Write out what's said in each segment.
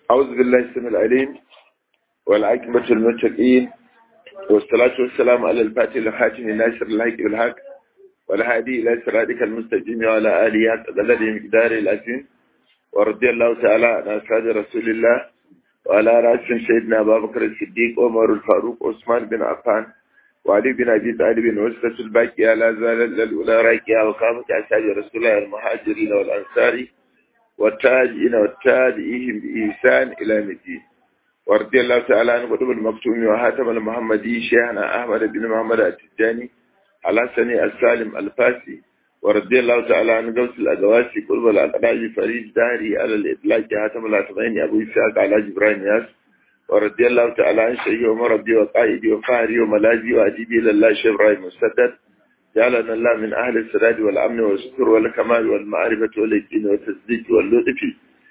أعوذ بالله السميع العليم والعاقبة للمتقين والصلاة والسلام على الفاتح الخاتم الناصر الحق بالحق والهادي إلى صراطك المستقيم وعلى آله حق قدره مقداره العظيم ورضي الله تعالى عن أصحاب رسول الله وعلى رأسهم سيدنا أبا بكر الصديق عمر الفاروق عثمان بن عفان وعلي بن أبي طالب وسط الباقية لا زال الأولى راكية وكافة أصحاب رسول الله المهاجرين والأنصار والتابعين والتابعين بإحسان إلى الدين ورضي الله تعالى عن قطب المكتوم وهاتم المحمدي شيخنا أحمد بن محمد التجاني على سني السالم الفاسي ورضي الله تعالى عن قوس الأقواسي قرب الأقراج فريد داري على الإطلاق هاتم الأطبعين أبو إسحاق على جبران ياس ورضي الله تعالى عن شيخي ومربي وقائدي وفهري وملاذي وأديبي لله شيخ إبراهيم مسدد جعلنا الله من أهل السداد والأمن والستر والكمال والمعرفة واليقين والتصديق واللطف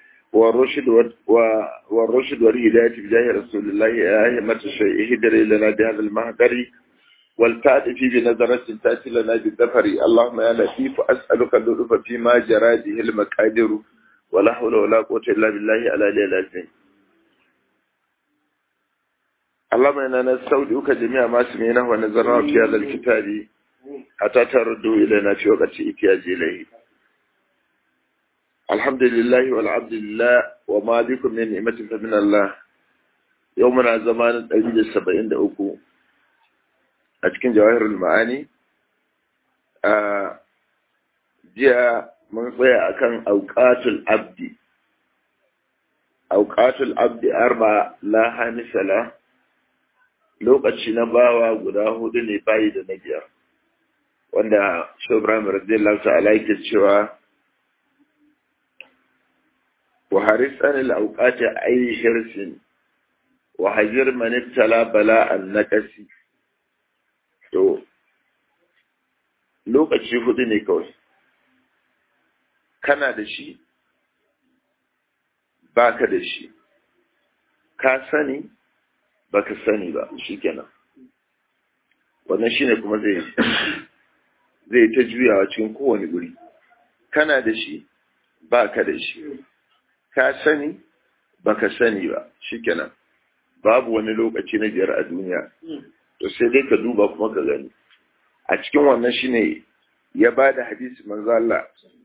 والرشد والهداية بجاه رسول الله يا أئمة الشيء هدر لنا بهذا المهدر والتأتي بنظرة تأتي لنا بالظفر اللهم يا لطيف أسألك اللطف فيما جرى به المقادير ولا حول ولا قوة إلا بالله على العظيم اللهم إنا نستودعك جميع ما سمعناه ونظرناه في هذا الكتاب حتى تردوا إلينا في وقت إحتياج إليه الحمد لله والعبد لله وما بكم من نعمة فمن الله يومنا زمان 173 أتكن جواهر المعاني جاء من صيا أكن أوقات العبد 4 لا هامش له lokaci na bawa guda 4 ne bayi da na biyar wanda Shehu Ibrahim radiyallahu ta'ala yake cewa wa harisan al-awqati ay hirsin wa hajir man ibtala bala'an naqasi to lokaci 4 ne kawai kana da shi baka da shi ka sani baka sani ba shikenan wannan shine kuma zai ta juyawa cikin kowane guri kana da shi baka da shi ka sani baka sani ba shikenan babu wani lokaci na biyar a duniya to sai dai ka duba kuma ka gani a cikin wannan shine ya bada hadisi manzo Allah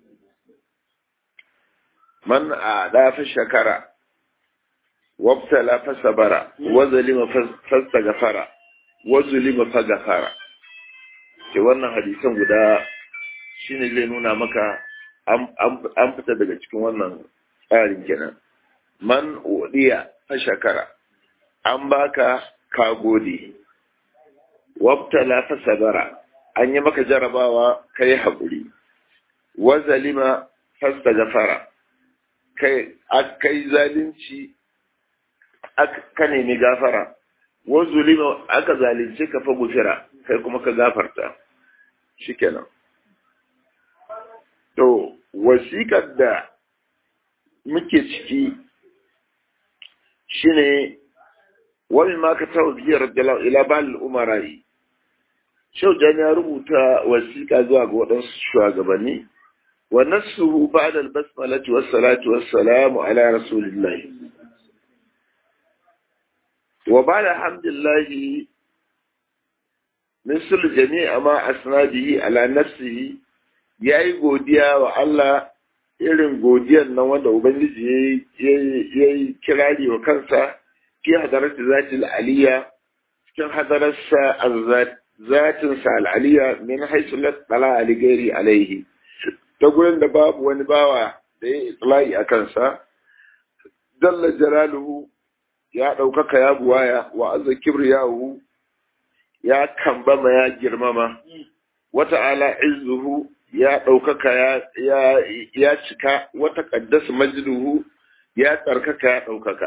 man a'da shakara wabtala fa sabara wa zalima fa gafara wa zulima fa gafara ke wannan hadisan guda shine zai nuna maka an fita daga cikin wannan tsarin kenan man udiya fa shakara an baka ka gode wabtala fa sabara an yi maka jarabawa kai hakuri wa zalima fa gafara kai zalunci ka nemi gafara wa zulima aka zalunce ka fa gufira kai kuma ka gafarta shikenan to wasiƙar da muke ciki shine wani ma ka tawo biyar da ila bal umarai Shaujan ya rubuta wasiƙa zuwa ga waɗansu shugabanni wa nasuhu ba'da al-basmalati was-salatu was-salamu ala rasulillahi وبعد حمد الله مثل جميع ما أثنى به على نفسه yayi godiya wa Allah irin godiyar nan wanda ubangiji yayi kirari wa kansa fi hadarati zatil aliyya cikin hadararsa zatin sa al aliyya min haythu la tala ali gairi alaihi ta gurin da babu wani bawa da yayi itlai a kansa dalla jalaluhu ya ɗaukaka ya buwaya wa azza kibriyahu ya kambama ya girmama wata ala izzuhu ya ɗaukaka ya cika wata qaddas majduhu ya tsarkaka ya ɗaukaka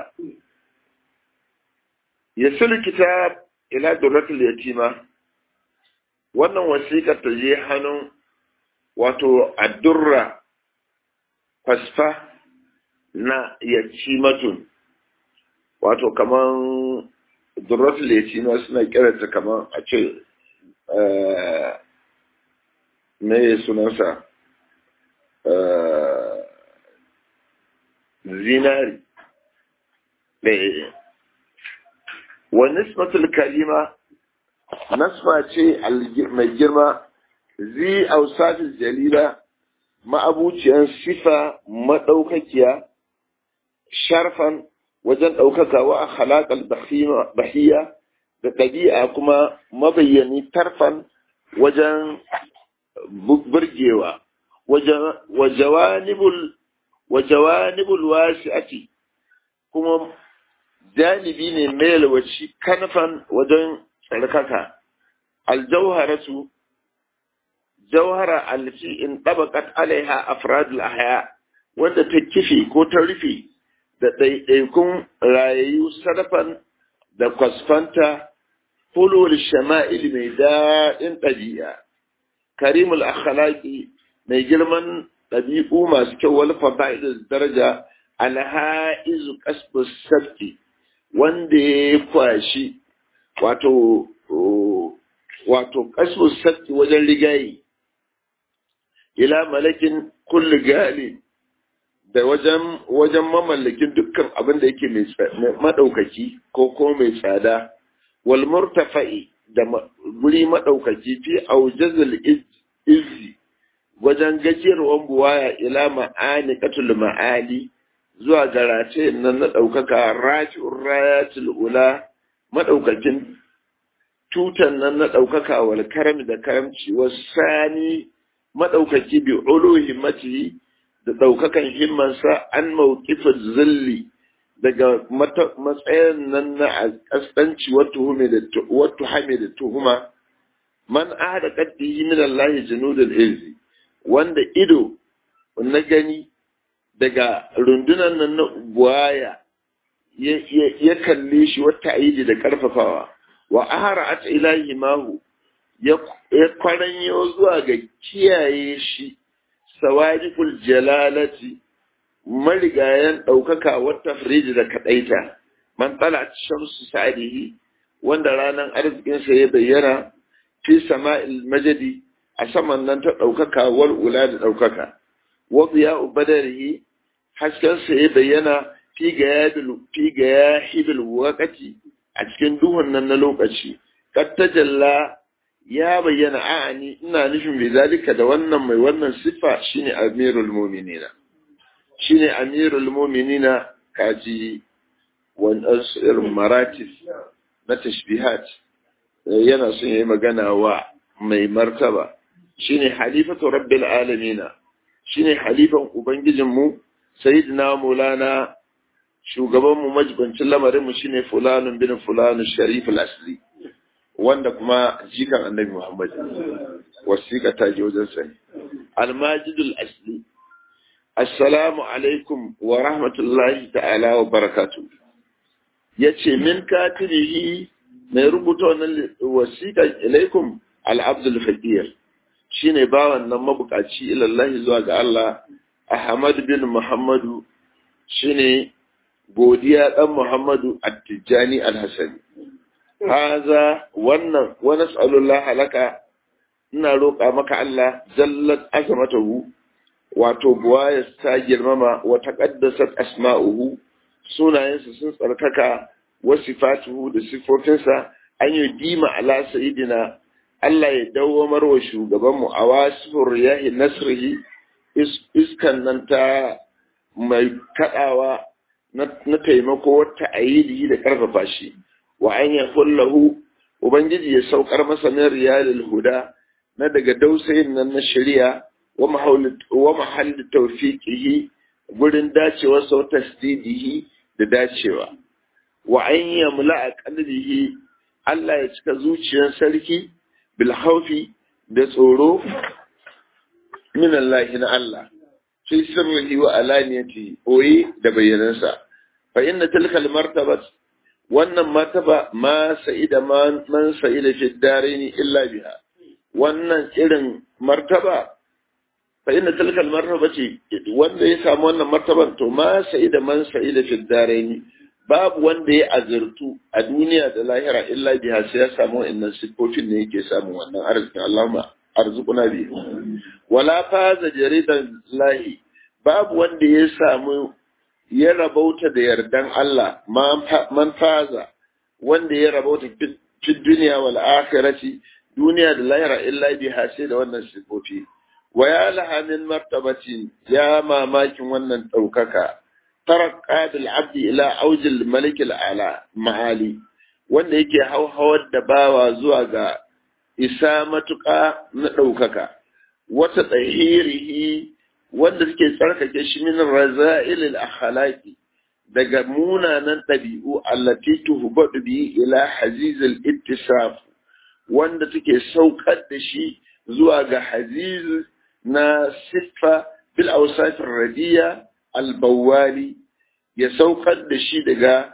yasul kitab ila dawlatul yatima wannan wasiƙar ta je hannun wato addurra fasfa na yatimatun wato kaman durratul yatima suna kiranta kaman a ce me sunansa zinari wa nisbatul kalima nasba ce mai girma zi awsafil jalila ma'abuciyan sifa madaukakiya sharfan wajen ɗaukaka wa akhlaqal bahiya da ɗabi'a kuma mabayyani tarfan wajen burgewa wa jawanibul wasi'ati kuma janibi ne mai yalwaci kanfan wajen tsarkaka aljauharatu jauhara allati in tabaqat alaiha afradul ahya wanda ta kifi ko ta rufe da ɗaiɗaikun rayayyu sarfan da kwasfanta fulul shama'il mai daɗin ɗabi'a karimul akhlaqi mai girman ɗabi'u masu kyau wal fada'il daraja alha'izu qasbus sabti wanda ya kwashi wato qasbus sabti wajen rigayi ila malakin kulli gali da wajen mamallakin dukkan abin da yake mai madaukaki ko mai tsada wal murtafa'i da guri madaukaki fi aujazul izzi wajen gajiyarwan buwaya ila ma'ani qatul ma'ali zuwa garace nan na daukaka rafi'ur rayatul ula madaukakin tutan nan na daukaka wal karami da karamci wasani madaukaki bi ulu himmati da daukakan himmansa an mawqifaz zilli daga matsayin nan na kaskanci wato hame da tuhuma man ahada qaddihi min Allah junudul izzi wanda ido na gani daga rundunan nan na buwaya ya kalle shi wata aidi da karfafawa wa ahara'at ilahi mahu ya kwaranyo zuwa ga kiyaye shi sawajiful jalalati marigayen ɗaukaka wata firiji da kaɗaita man tsala shamsu sa'adihi wanda ranar arzikinsa ya bayyana fi sama'il majadi a saman nan ta ɗaukaka wal ula da ɗaukaka wasu ya ubadarihi haskensa ya bayyana fi ga ya hibil wakati a cikin duhun nan na lokaci kattajalla ya bayyana a'ani ina nufin bai zalika da wannan mai wannan siffa shine amirul mu'minina shine amirul mu'minina kaji wannan irin maratis na tashbihat yana son yayi magana wa mai martaba shine halifatu rabbil alamin shine halifan ubangijin mu sayyidina maulana shugaban mu majibancin lamarin mu shine fulanun bin fulanun sharif al-asli wanda kuma jikan annabi Muhammad wasiƙa ta je wajen sani al-majidul asli assalamu alaikum wa rahmatullahi ta'ala wa barakatuh yace min katibihi mai rubuta wannan wasiƙa ilaikum al-abdul faqir shine bawan nan mabukaci ilallahi zuwa ga Allah Ahmad bin Muhammadu shine godiya dan Muhammadu at-Tijani al-Hasani haza wannan wa nas'alullah laka ina roƙa maka Allah jallat azamatuhu wato buwaya ta girmama wa taqaddasat asma'uhu sunayensa sun tsarkaka wa sifatuhu da sifofinsa an yi dima ala sayidina Allah ya dawwamar wa shugabanmu a wasifur riyahi nasrihi iskan nan ta mai kadawa na taimako wata ayidi da karfafa shi wa an ya kullahu ubangiji ya saukar masa min riyalil huda na daga dausayin nan na shari'a wa mahalli tawfiqihi gurin dacewa sau tasdidihi da dacewa wa an yamla qalbihi Allah ya cika zuciyar sarki bil khawfi da tsoro min Allah na Allah fi sirrihi wa alaniyati oyi da bayyanansa fa inna tilka al martabat wannan martaba ma sa'ida man sa'ida fi daraini illa biha wannan irin martaba fa inna tilka al martaba ce wanda ya samu wannan martaban to ma sa'ida man sa'ida fi daraini babu wanda ya azurtu a duniya da lahira illa biha sai ya samu wannan sifofin ne yake samu wannan arzikin Allahumma arzuquna bi wala faza jaridan lahi babu wanda ya samu ya rabauta da yardan Allah man faza wanda ya rabauta fi duniya wal akhirati duniya da lahira illa biha sai da wannan sifofi wa ya laha min martabatin ya mamakin wannan daukaka taraqqa bil abdi ila aujil malik al ala maali wanda yake hauhawar da bawa zuwa ga isa matuƙa na ɗaukaka wata tsahirihi wanda suke tsarkake shi min raza'ilil akhlaqi daga munanan ɗabi'u allati tuhbadu bi ila hazizil ittisaf wanda suke saukar da shi zuwa ga haziz na siffa bil awsaf radiya al bawali ya saukar da shi daga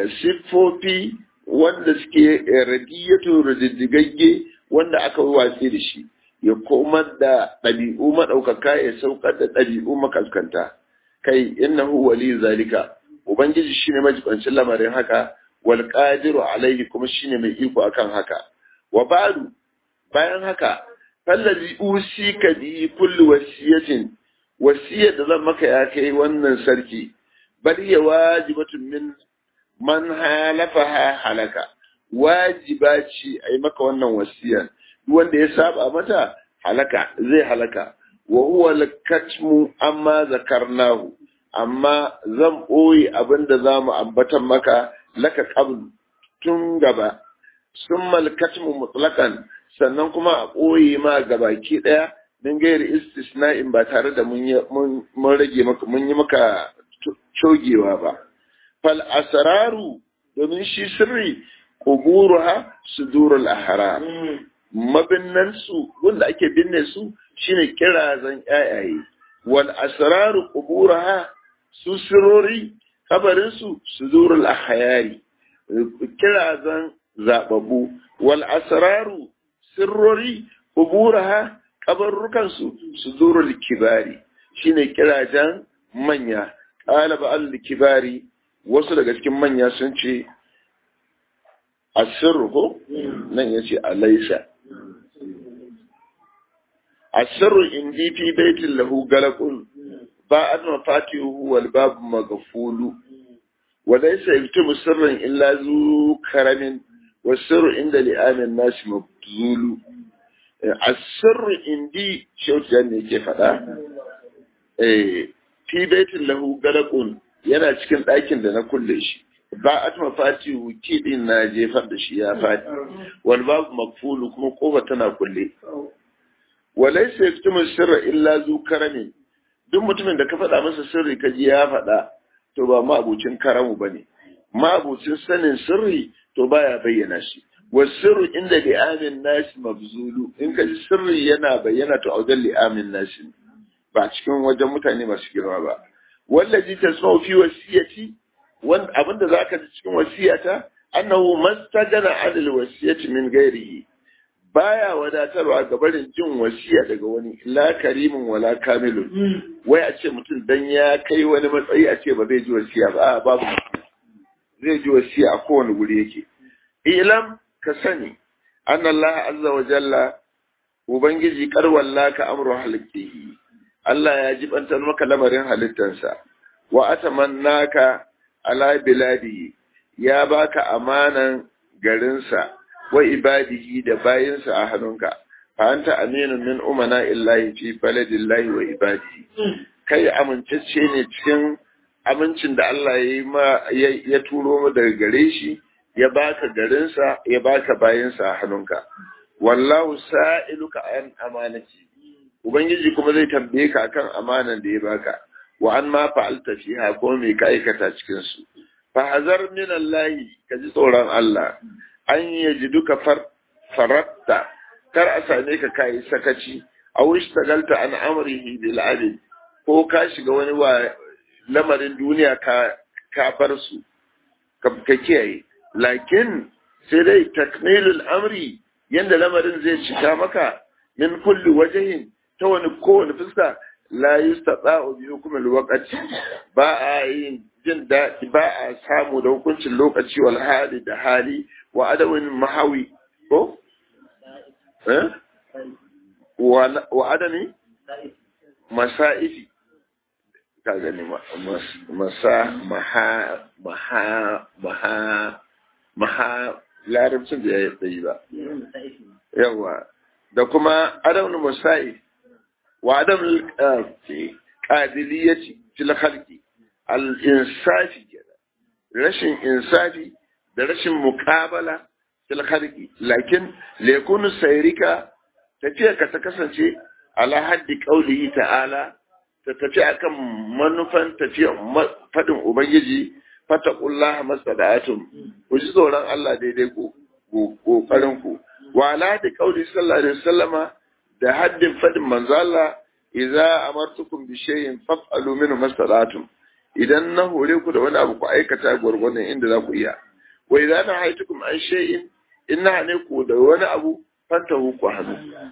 siffofi wanda suke radiyatu radiddigagge wanda aka watsi da shi ya komar da ɗabi'u maɗaukaka ya saukar da ɗabi'u makaskanta kai innahu wali zalika ubangiji shine majibancin lamarin haka wal qadiru alaihi kuma shine mai iko akan haka wa ba'du bayan haka fallazi usika bi kulli wasiyatin wasiyar da zan maka ya kai wannan sarki bal ya wajibatun min man halafaha halaka wajiba ce a yi maka wannan wasiyar wanda ya saba mata halaka zai halaka wa huwa lakatmu amma zakarnahu amma zan boye abinda zamu ambatan maka laka qabl tun gaba summa lakatmu mutlaqan sannan kuma a boye ma gabaki daya din gairi istisna'in ba tare da mun rage maka mun yi maka cogewa ba fal asraru domin shi sirri quburuha sudurul ahram mabinnan su wanda ake binne su shine kirazan yayaye wal asraru quburuha su sirori kabarin su sudurul ahyari kirazan zababu wal asraru sirrori quburuha kabarrukan su sudurul kibari shine kirajan manya qala ba'al kibari wasu daga cikin manya sun ce asirru ko nan yace alaysa asirru indi fi baitin lahu galaqun ba'ad mafatihu wal bab maghfulu wa laysa yaktubu sirran illa zu karamin wasirru inda li'amin nas mabzulu asirru indi shautan ne ke fada fi baitin lahu galaqun yana cikin ɗakin da na kulle shi ba a tuma fati wuki din na jefar da shi ya fadi wal babu makfulu kuma kofa tana kulle walaysa yaktumu sirra illa zu karamin duk mutumin da ka faɗa masa sirri ka ji ya faɗa to ba ma'abucin karamu bane ma'abucin sanin sirri to baya bayyana shi wasirru inda li'amin nasi mabzulu in ka ji sirri yana bayyana to a wajen li'amin nasi ba cikin wajen mutane masu girma ba wallazi tasma'u fi wasiyati wanda abinda zaka ji cikin wasiyata annahu mastajana 'ala wasiyati min ghairihi baya wadatarwa ga barin jin wasiya daga wani la karimin wala kamilun wai a ce mutum dan ya kai wani matsayi a ce ba zai ji wasiya ba babu zai ji wasiya a kowane guri yake ilam ka sani annallaha azza wa jalla ubangiji karwallaka amru halqihi Allah ya jibantar maka lamarin halittansa wa atamannaka ala biladi ya baka amanan garinsa wa ibadihi da bayinsa a hannunka fa anta aminun min umana illahi fi baladillahi wa ibadihi kai amincacce ne cikin amincin da Allah ya turo mu daga gare shi ya baka garinsa ya baka bayinsa a hannunka wallahu sa'iluka an amanati Ubangiji kuma zai tambaye ka akan amanan da ya baka wa an ma fa'alta fiha ko me ka aikata cikin su fa hazar min Allah ka ji tsoron Allah an yajiduka faratta kar a same ka kai sakaci aw ishtagalta an amrihi bil adl ko ka shiga wani lamarin duniya ka bar su ka kiyaye lakin sai dai takmilul amri yanda lamarin zai cika maka min kulli wajhin ta wani kowane fuska la yustata'u bi hukmil waqti ba a yin jin daɗi ba a samu da hukuncin lokaci wal hali da hali wa adawin mahawi ko wa adami masaifi ka gani masa maha larabcin da ya yi ba yawa da kuma adamul musa'i wa adamul qadiliyyati fil khalqi al insafi rashin insafi da rashin muqabala fil khalqi lakin lakunu sayrika tafiya ka ta kasance ala haddi qaulihi ta'ala ta tafi akan manufan tafiya fadin ubangiji fataqullaha masada'atum ku ji tsoron Allah daidai ku kokarin ku wa ala haddi qauli sallallahu alaihi wasallama da haddin fadin manzo Allah idza amartukum bi shay'in faf'alu minhu masada'atum idan na hore ku da wani abu ku aikata gwargwadon inda za ku iya wa idza nahaitukum an shay'in inna ne ku da wani abu fantahu ku hannu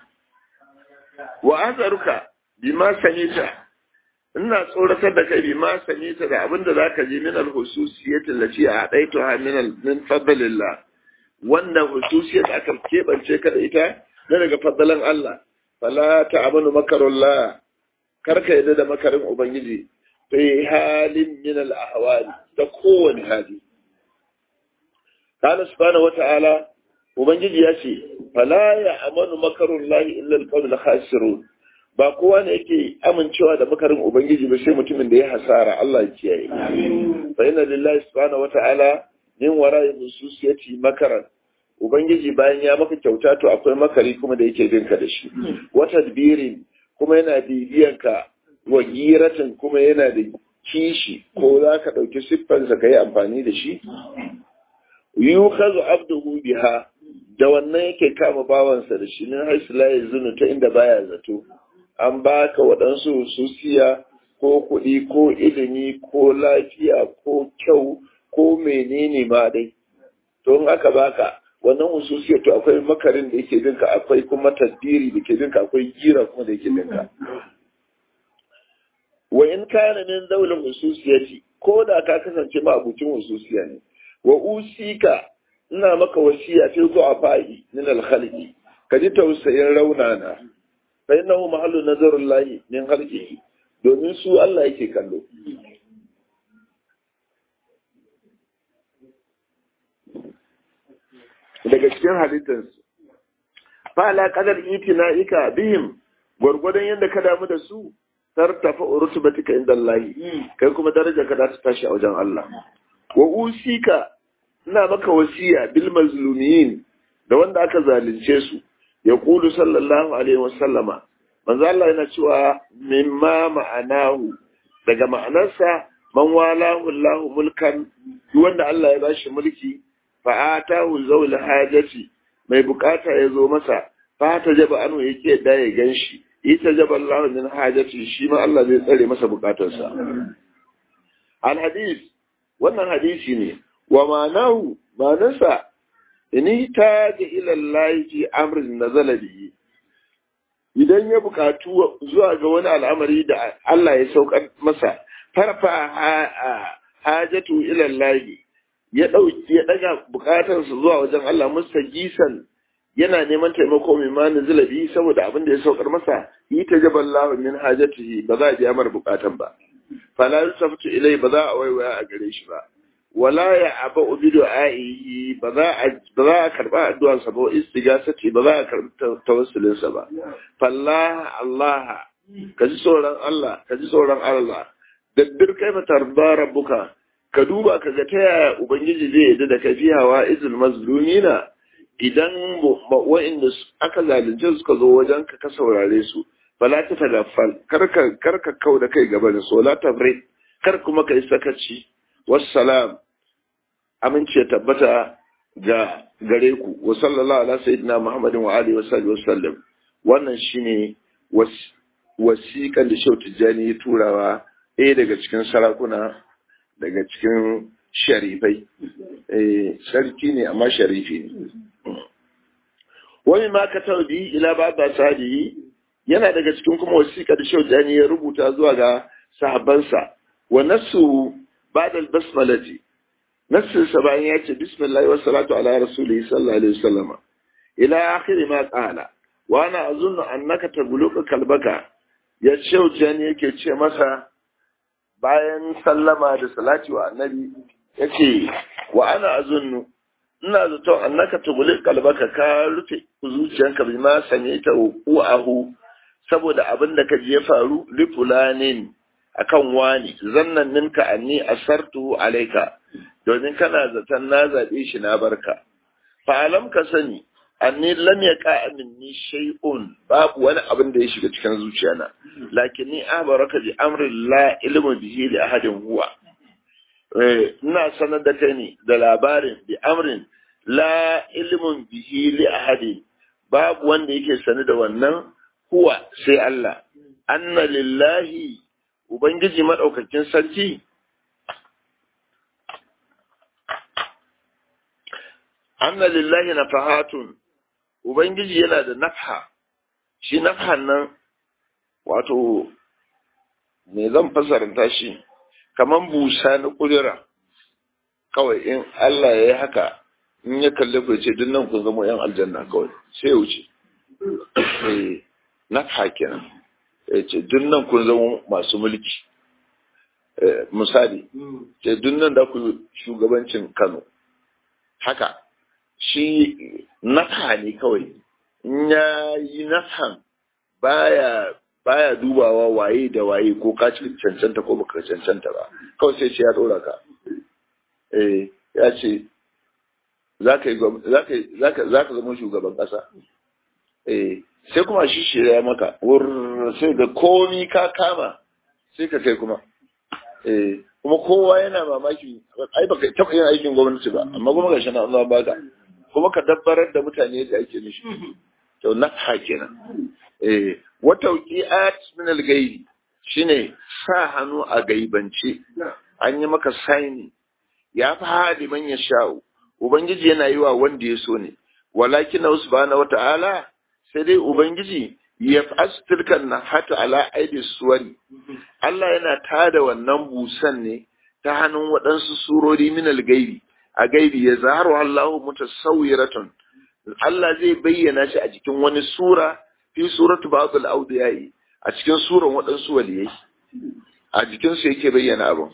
wa azaruka bima sanita ina tsoratar da kai bima sanita da abinda zaka ji min al-hususiyyati allati a'taytuha min fadlillah wanda hususiyat aka kebance ka da ita na daga fadlan Allah fala ta'amanu makarullah karka yadda da makarin ubangiji fi halin min al-ahwali da kowane hali kana subhanahu wata'ala ubangiji ya ce fala ya amanu makarullahi illa al-qawmul khasirun ba kowa ne yake amincewa da makarin ubangiji ba sai mutumin da ya hasara Allah ya kiyaye fa inna lillahi subhanahu wata'ala min wara'i hususiyati makaran ubangiji bayan ya maka kyauta to akwai makari kuma da yake binka da shi wata tadbirin kuma yana bibiyanka wa giratin kuma yana da kishi ko za ka ɗauki siffansa ka yi amfani da shi yukazu abduhu biha da wannan yake kama bawansa da shi nan haisu la yazunu ta inda baya zato an baka waɗansu hususiya ko kuɗi ko ilimi ko lafiya ko kyau ko menene ma dai to in aka baka wannan hususiya to akwai makarin da yake dinka akwai kuma tadbiri da ke dinka akwai gira kuma da yake dinka wa in kana min zawlin hususiyati ko da ka kasance ma abucin hususiya ne wa usika ina maka wasiya fi du'afa'i min al-khalqi kaji tausayin raunana fa innahu mahallu nazarullahi min khalqihi domin su Allah yake kallo daga cikin halittarsu fa la qadar itina'ika bihim gurgurdan yanda ka damu da su tartafa rutubatika inda Allah kai kuma daraja ka za ta tashi a wajen Allah wa usika ina maka wasiya bil mazlumin da wanda aka zalunce su ya kulu sallallahu alaihi wasallama manzo Allah yana cewa mimma ma'anahu daga ma'anarsa man walahu Allahu mulkan wanda Allah ya bashi mulki fa atahu zawul hajati mai bukata ya zo masa fa ta jaba anu yake da ya ganshi ita jaba Allah min hajati shi ma Allah zai tsare masa bukatarsa al hadith wannan hadisi ne wa ma'anahu ma'anarsa in ta ga ila Allah fi amrin nazala bihi idan ya bukatu zuwa ga wani al'amari da Allah ya saukar masa farfa hajatu ila Allah ya daga bukatarsa zuwa wajen Allah mustagisan yana neman taimako mai ma nazala bihi saboda abin da ya saukar masa yi ta jaballahu min hajatihi ba za a biya mar bukatan ba fala yusaftu ilai ba za a waiwaya a gare shi ba wala ya aba ubidu aihi ba za a karba addu'arsa ba istigasati ba za a karbi tawassulinsa ba fallaha Allah kaji tsoron Allah dabbir kaifa tarda rabbuka ka duba ka ga ta yaya ubangiji zai yadda da kai hawa izul mazlumina idan wa'inda aka zalunce suka zo wajen ka saurare su fala ta tagaffal karka kau da kai gaba da sola tafrid kar kuma kai sakaci wassalam amince tabbata ga gare ku wa sallallahu ala sayyidina muhammadin wa alihi wa sallam wannan shine wasiƙan da Shehu Tijjani ya turawa ɗaya daga cikin sarakuna daga cikin sharifai sarki ne amma sharifi ne wani ma ka taudi ila ba sadi yana daga cikin kuma wasiƙa da Shehu Tijjani ya rubuta zuwa ga sahabbansa wa nasu ba'da al-basmalati nassin sa bayan ya ce bismillah wa salatu ala rasulihi sallallahu alaihi wasallam ila akhir ma qala wa ana azunnu annaka tabluqu kalbaka ya Shehu Tijjani yake ce masa bayan sallama da salati wa annabi yace wa ana azunnu ina zaton annaka tubuli kalbaka ka rufe zuciyanka bi ma sanyita uahu saboda abin da kaji ya faru li fulanin akan wani zannan ninka anni asartu alaika domin kana zaton na zabe shi na barka fa alam ka sani anni lam yaqa minni shay'un babu wani abin da ya shiga cikin zuciyana lakinni abaraka bi amri la ilmu bihi li ahadin huwa ina sanar da kai ne da labarin bi amrin la ilmun bihi li ahadin babu wanda yake sani da wannan huwa sai Allah anna lillahi ubangiji madaukakin sarki anna lillahi nafahatun ubangiji yana da nafha shi nafhan nan wato me zan fasarta shi kaman busa na kudura kawai in Allah ya yi haka in ya kalle ku ce duk nan kun zama yan aljanna kawai sai ya wuce nafha kenan ya ce duk nan kun zama masu mulki misali ce duk nan da ku shugabancin Kano haka shi nafha ne kawai in ya yi nafhan baya dubawa waye da waye ko ka ci cancanta ko baka cancanta ba kawai sai ya dora ka ya ce za ka zama shugaban ƙasa sai kuma shi shirya maka sai da komi ka kama sai ka kai kuma kuma kowa yana mamaki ai baka taɓa yin aikin gwamnati ba amma kuma ga shana Allah baka kuma ka dabbarar da mutane da ake nishi to nafha kenan wata wuqi'at min al-ghaib shine sa hannu a gaibance an yi maka saini ya fi hadi man ya sha'u ubangiji yana yi wa wanda ya so ne walakin subhanahu wata'ala sai dai ubangiji ya fastilkan na hata ala aidi suwari Allah yana tada wannan busan ne ta hannun waɗansu surori min al-gaibi a gaibi ya zaharu Allahu mutasawwiratun Allah zai bayyana shi a cikin wani sura fi suratu ba'd al-awdiyai a cikin suran waɗansu waliyai a jikin su yake bayyana abun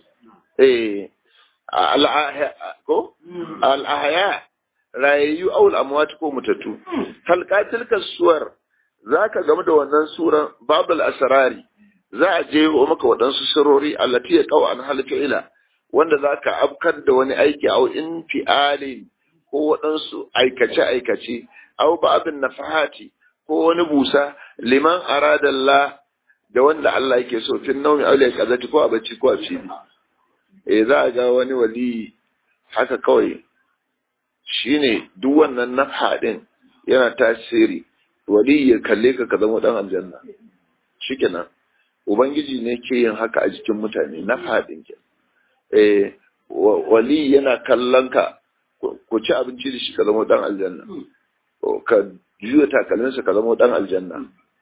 al-ahya rayayyu aw al-amwat ko mutattu halqa tilka suwar zaka game da wannan suran babul asrari za a je maka waɗansu sirori allati ya qaw an halqa ila wanda zaka afkar da wani aiki aw infiali ko waɗansu aikace aw ba'dun nafahati ko wani busa liman arada Allah da wanda Allah yake so fin naumi aure kazati ko a bacci ko a fili za a ga wani wali haka kawai shine duk wannan nafha din yana tasiri wali ya kalle ka zama dan aljanna shikenan ubangiji ne ke yin haka a jikin mutane nafha din ke wali yana kallon ka ko ci abinci da shi ka zama dan aljanna ka juya takalminsa ka zama dan aljanna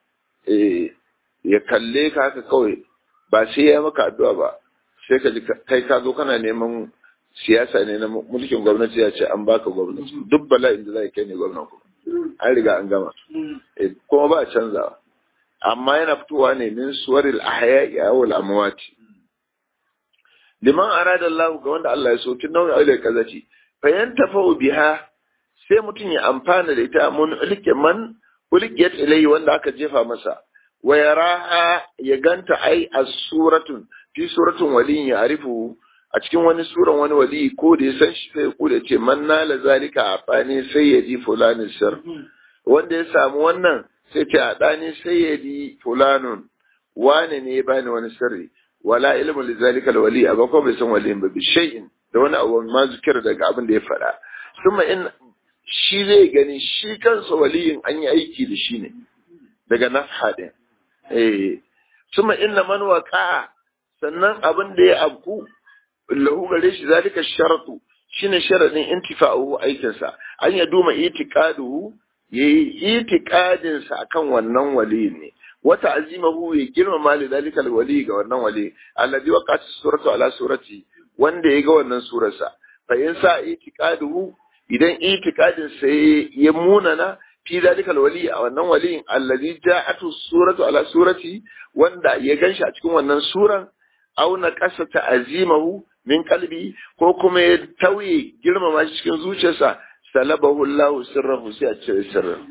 ya kalle ka haka kawai ba sai ya maka addu'a ba sai ka ji kai ka zo kana neman siyasa ne na mulkin gwamnati ya ce an baka gwamnati duk bala'in da zai kai ne gwamnati an riga an gama kuma ba canzawa amma yana fitowa ne min suwaril ahya'i aw al amwati liman arada Allah ga wanda Allah ya so kin nauyi aure kazaci fa yantafa biha sai mutum ya amfana da ita mun ulkiyat ilayhi wanda aka jefa masa wa yaraha ya ganta ai as-suratun fi suratun waliyin ya arifu a cikin wani suran wani wali ko da ya san shi sai ko da ce man nala zalika afani sayyidi fulani sir wanda ya samu wannan sai ce a dani sayyidi fulanun wane ne ya bani wani sirri wala ilmu li zalika al-wali amma ko bai san waliyin ba bi shay'in da wani abu ma zikir daga abin da ya faɗa kuma in shi zai gani shi kansa waliyin an yi aiki da shi ne daga nafha din kuma inna man waqa sannan abin da ya abku lahu gare shi zalika sharatu shine sharadin intifa'u aikin sa an ya duma itiqaduhu yayi itiqadin sa akan wannan wali ne wata azimahu ya girmama li zalika alwali ga wannan wali alladhi waqat suratu ala surati wanda ya ga wannan surarsa fa in sa itiqaduhu idan itiqadin sa ya munana fi zalika alwali a wannan waliyin alladhi ja'atu suratu ala surati wanda ya ganshi a cikin wannan suran aw naqasa ta'zimahu min qalbi ko kuma ya tauye girmama shi cikin zuciyarsa salabahu Allah sirrahu sai a cire sirrin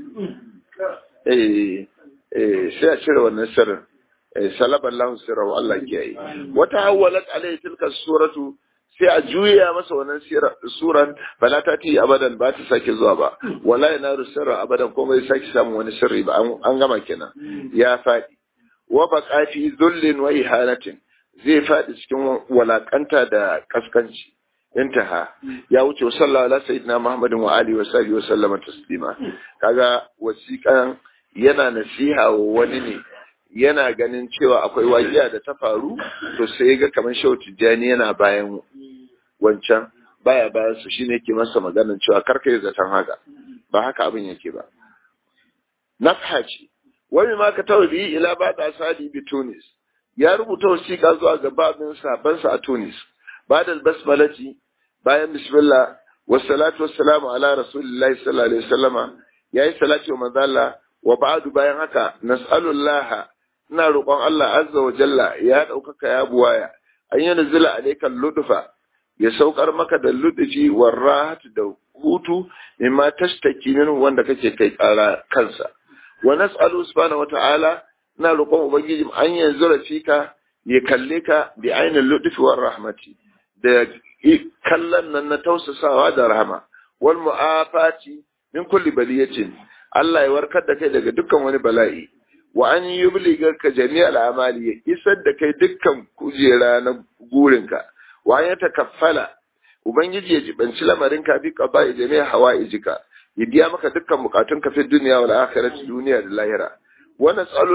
sai a cire wannan sirrin salaba Allah sirrahu Allah ke yi wata hawalat alayhi tilka suratu sai a juya masa wannan suran bala ta ti abadan ba ta sake zuwa ba wala yana sirra abadan kuma bai sake samun wani sirri ba an gama kenan ya fadi wa baqa fi dhullin wa ihanatin zai fadi cikin walakanta da kaskanci intaha ya wuce sallallahu ala sayyidina muhammadin wa alihi wa sahbihi wa sallama taslima kaga wasiqan yana nasiha wa wani ne yana ganin cewa akwai wajiya da ta faru to sai ga kamar Shehu Tijjani yana bayan wancan baya bayan su shine yake masa maganar cewa karka yi zaton haka ba haka abin yake ba nafha ce wani ma ka tawbi ila bada sadi bi Tunis ya rubuta wasiƙa zuwa ga babin sabansa a Tunis bada basmalati bayan bismillah wassalatu wassalamu ala rasulillahi sallallahu alaihi wasallama yayi salati wa manzo Allah wa ba'du bayan haka nas'alullaha ina roƙon Allah azza wa jalla ya ɗaukaka ya buwaya an yi nazila alaikal ludufa ya saukar maka da ludufi war rahat da hutu mimma tashtaki min wanda kake kai ƙara kansa wa nas'alu subhanahu wata'ala ina roƙon ubangiji an yanzu rafika ya kalle ka bi ainil ludufi war rahmati da kallon nan na tausasawa da rahama wal mu'afati min kulli baliyatin Allah ya warkar da kai daga dukkan wani bala'i wa an yubligarka jami'al amali ya isar da kai dukkan kujera na gurinka wa ya takaffala ubangiji ya jibanci lamarin ka bi qaba'i jami'a hawaijika ya biya maka dukkan bukatun ka fi duniya wal akhirati duniya da lahira wa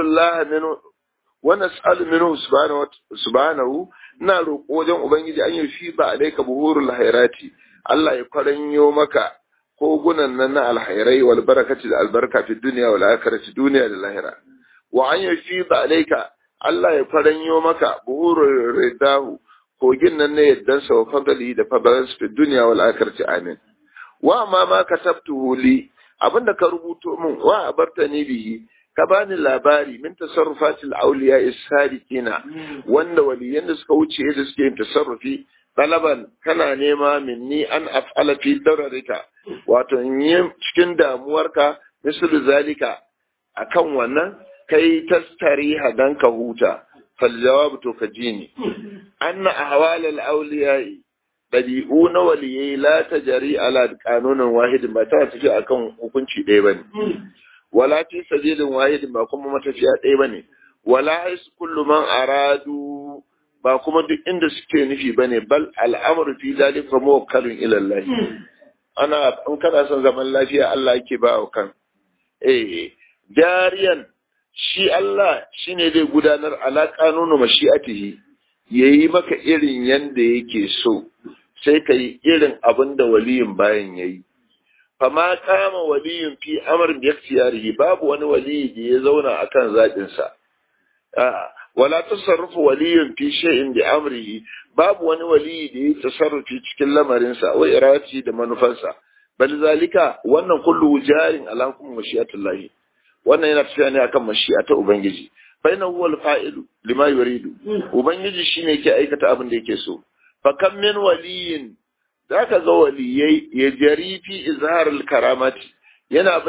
nas'alu minhu subhanahu ina roƙo wajen ubangiji an yi fi ba alaika buhurul hairati Allah ya kwaranyo maka kogunan nan na alhairai wal barakati da albarka fi duniya wal akhirati duniya da lahira wa an yafi ba alaika Allah ya faranyo maka buhurur ridahu kogin nan ne yaddan sa wa fadali da fadalansu fi duniya wal akhirati amin wa ma katabtuhu li abinda ka rubuto min wa abartani bihi ka bani labari min tasarrufatil awliya as-sadiqina wanda waliyan da suka wuce da suke yin tasarrufi talaban kana nema minni an af'ala fi dararika wato in yi cikin damuwarka misal zalika akan wannan kai tastariha dan ka huta fal jawab to ka ji ni anna ahwal al awliya dabi'una waliyai la tajri ala qanunin wahid ba ta tafi akan hukunci ɗaya bane wala fi sabilin wahid ba kuma matafiya ɗaya bane wala is kullu man aradu ba kuma duk inda suke nufi bane bal al'amru fi zalika muwakkalun ila Allah ana in kana son zaman lafiya Allah yake ba wa kan jariyan shi Allah shine zai gudanar ala qanunu mashi'atihi yayi maka irin yanda yake so sai kai irin abin da waliyin bayan yayi fama kama waliyin fi amrin bi ikhtiyarihi babu wani waliyi da ya zauna akan zaɓin sa wala tasarrufu waliyin fi shay'in bi amrihi babu wani waliyi da ya tasarrufi cikin lamarin sa wa irati da manufansa bal zalika wannan kullu jarin ala hukum mashi'atullah wannan yana tafiya ne akan mashi'ata ubangiji fa inna huwa al-fa'ilu lima yuridu ubangiji shine yake aikata abin da yake so fa kam min waliyin zaka ga waliyai ya jari fi izhar al-karamati yana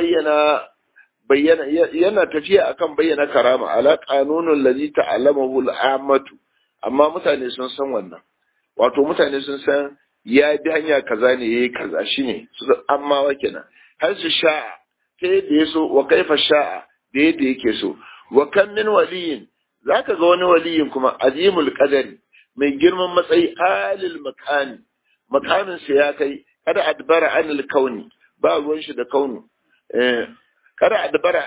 yana tafiya akan bayyana karama ala qanunul ladhi ta'allamahu al-ammatu amma mutane sun san wannan wato mutane sun san ya bi hanya kaza ne yayi kaza shine amma wa kenan har su sha'a ta yadda ya so wa kaifa sha'a da yadda yake so wa kan min waliyin zaka ga wani waliyin kuma azimul qadari mai girman matsayi alil makani makamin sa ya kai kada adbara anil kauni ba ruwan shi da kaunu kada adbara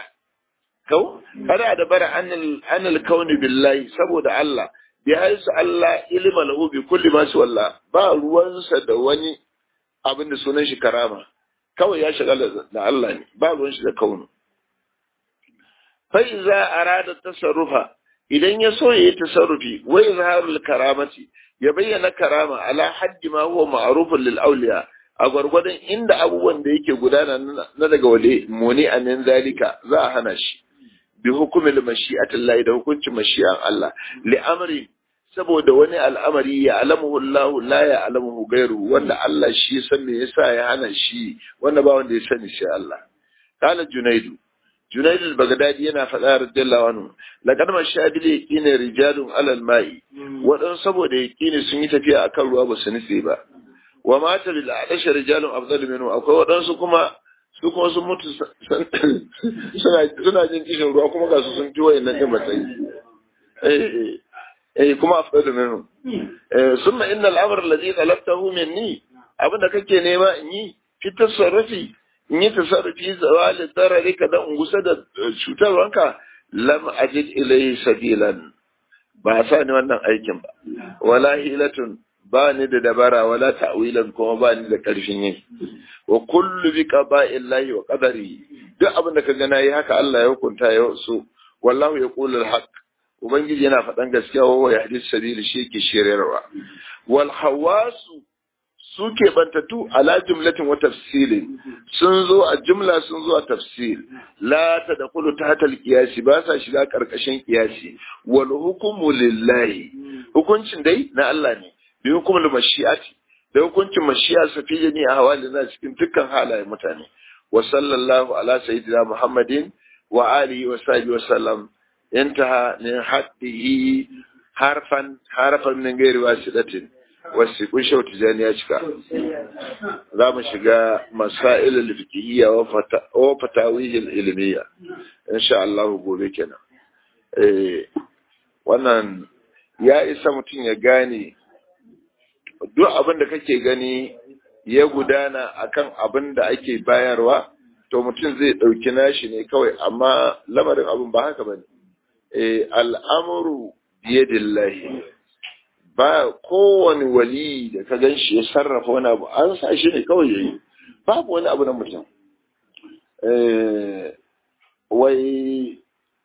anil kauni billahi saboda Allah bi haisu Allah ilma lahu bi kulli ma su wallah ba ruwansa da wani abin da sunan shi karama kawai ya shagala da Allah ne ba ruwan shi da kaunu fa iza arada tasarrufa idan ya so yayi tasarrufi wa izharul karamati ya bayyana karama ala haddi ma huwa ma'rufun lil awliya a gwargwadon inda abubuwan da yake gudana na daga wale muni anan zalika za a hana shi bi hukumil mashi'atil lahi da hukuncin mashi'an Allah li amri saboda wani al'amari ya alamuhu Allah la ya alamuhu gairu wanda Allah shi ya san me yasa ya hana shi wanda ba wanda ya sani shi Allah. Kala Junaidu al-Baghdadi yana faɗa radiyallahu anhu laqad mashadil yaqini rijalun alal ma'i wadan saboda yaqini sun yi tafiya akan ruwa ba su nufi ba wa mata lil adash rijalun afdal minhu akwai wadansu kuma sun mutu suna jin kishin ruwa kuma ga su sun ji wayannan din matsayi kuma afdal minhu summa inna al-amr alladhi talabtahu minni abinda kake nema in yi fi tasarrufi in yi tasarrufi zawali darare ka da ungusa da cutarwanka lam ajid ilayhi sabilan ba sa ni wannan aikin ba wala hilatun ba ni da dabara wala ta'wilan kuma ba ni da karfin yi wa kullu bi qada'illahi wa qadari duk abin da ka ga nayi haka Allah ya hukunta ya so wallahu yaqulu al-haq ubangiji yana faɗan gaskiya wa ya hadis sabili shi yake shirarwa wal hawasu suke bantatu ala jumlatin wa tafsilin sun zo a jumla sun zo a tafsil la tadkhulu tahta al-qiyas ba sa shiga karkashin qiyasi wal hukmu lillahi hukuncin dai na Allah ne bi hukumul mashi'ati da hukuncin mashi'a safiya ne a hawalin na cikin dukkan halayen mutane wa sallallahu ala sayyidina muhammadin wa alihi wa sahbihi wa sallam intaha min haddihi harfan min ghairi wasidatin wasu kun shautu jani ya cika za mu shiga masailul fiqhiyya wa fatawihil ilmiya insha Allah gobe kenan wannan ya isa mutum ya gane duk abin da kake gani ya gudana akan abin da ake bayarwa to mutum zai dauki nashi ne kawai amma lamarin abin ba haka bane al'amru biyadillahi ba kowane wali da ka gan shi ya sarrafa wani abu an sa shi ne kawai yayi babu wani abu na mutum wai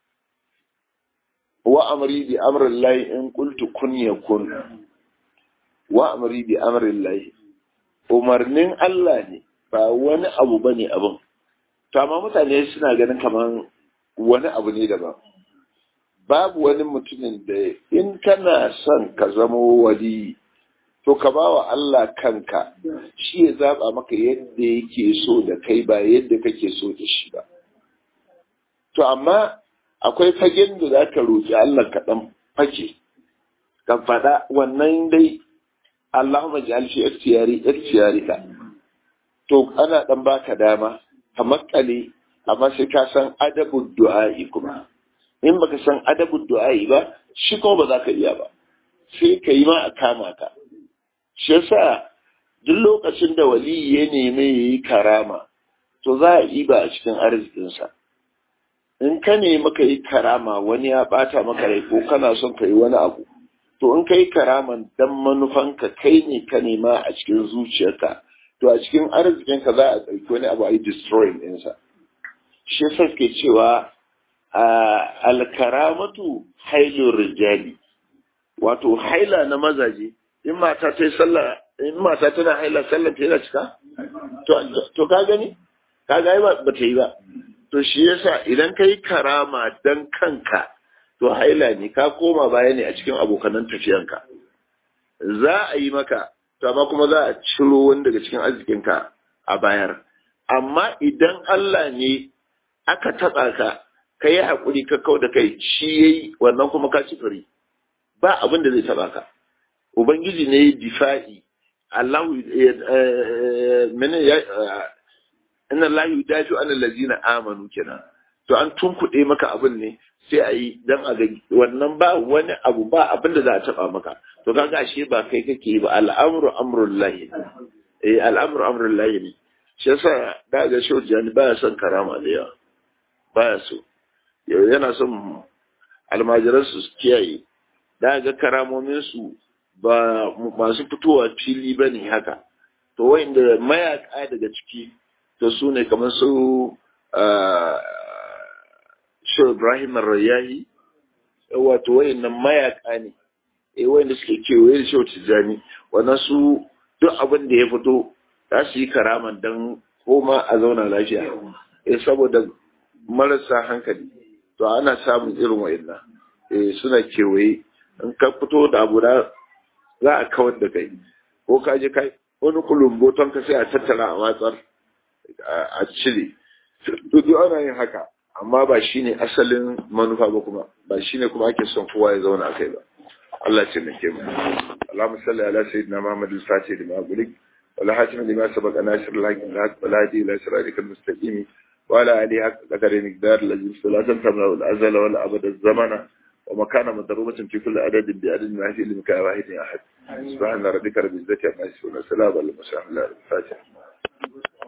wa amri bi amrin lahi in qultu kun yakun wa amri bi amrin lahi umarnin Allah ne ba wani abu bane abin to amma mutane suna ganin kaman wani abu ne daban babu wani mutumin da in kana son ka zama wali to ka ba wa Allah kanka shi ya zaba maka yadda yake so da kai ba yadda kake so da shi ba to amma akwai fagen da za ka roƙi Allah ka ɗan fake ka faɗa wannan dai Allahumma ja'al shi ikhtiyari ka to ana ɗan baka dama ka makale amma sai ka san adabud du'a'i kuma in baka san adabud du'a'i ba shi kuma ba za ka iya ba sai ka yi ma a kama ka shi yasa duk lokacin da wali ya nemi yayi karama to za a yi ba a cikin arzikinsa in ka nemi ka yi karama wani ya bata maka rai ko kana son ka yi wani abu to in ka yi karaman dan manufanka kai ne ka nema a cikin zuciyarka to a cikin arzikinka za a ɗauki wani abu a yi destroying ɗinsa shi yasa ke cewa alkaramatu hailur rijali wato haila na mazaje in mata ta yi sallah in mata tana haila sallah ta yana cika to ka gani ka ga ba ta yi ba to shi yasa idan ka yi karama dan kanka to haila ne ka koma baya ne a cikin abokanan tafiyanka za a yi maka to amma kuma za a ciro wani daga cikin arzikinka a bayar amma idan Allah ne aka taɓa ka ka yi haƙuri ka kau da kai shi ya yi wannan kuma ka ci fari ba abin da zai taɓa ka ubangiji ne difa'i Allah inna Allah yudafi an allazina amanu kenan to an tunkuɗe maka abin ne sai a yi dan a ga wannan ba wani abu ba abin da za a taɓa maka to kaga ashe ba kai kake yi ba al'amru amrullahi al'amru amrullahi ne shi yasa da ga shojani baya son karama da yawa baya so yana son almajiransu su kiyaye da ga karamominsu ba masu fitowa fili ba ne haka to wanda mayaka daga ciki to su ne kamar su shi Ibrahim Rayahi wato wayannan mayaka ne wanda suke kewaye da shi Tijani wannan su duk abin da ya fito za su yi karaman dan koma a zauna lafiya saboda marasa hankali to ana samun irin wayannan suna kewaye in ka fito da abu da za a kawar da kai ko ka je kai wani kulumboton ka sai a tattara a watsar a cire duk ana yin haka amma ba shine asalin manufa ba kuma ba shine kuma ake son kowa ya zauna a kai ba Allah ce nake mu Allahumma salli ala sayyidina Muhammad al-Fatih lima gulik wala hatim lima sabaqa nasir al-haq al-haq wala hadi ila siratika al-mustaqim وعلى آله حق قدر مقدار الذي لا تنتمى الأزل ولا أبد الزمن ومكان مضروبة في كل عدد بعدد ما في لمكان واحد أحد سبحان ربك رب العزة عما يصفون وسلام على المرسلين الفاتحة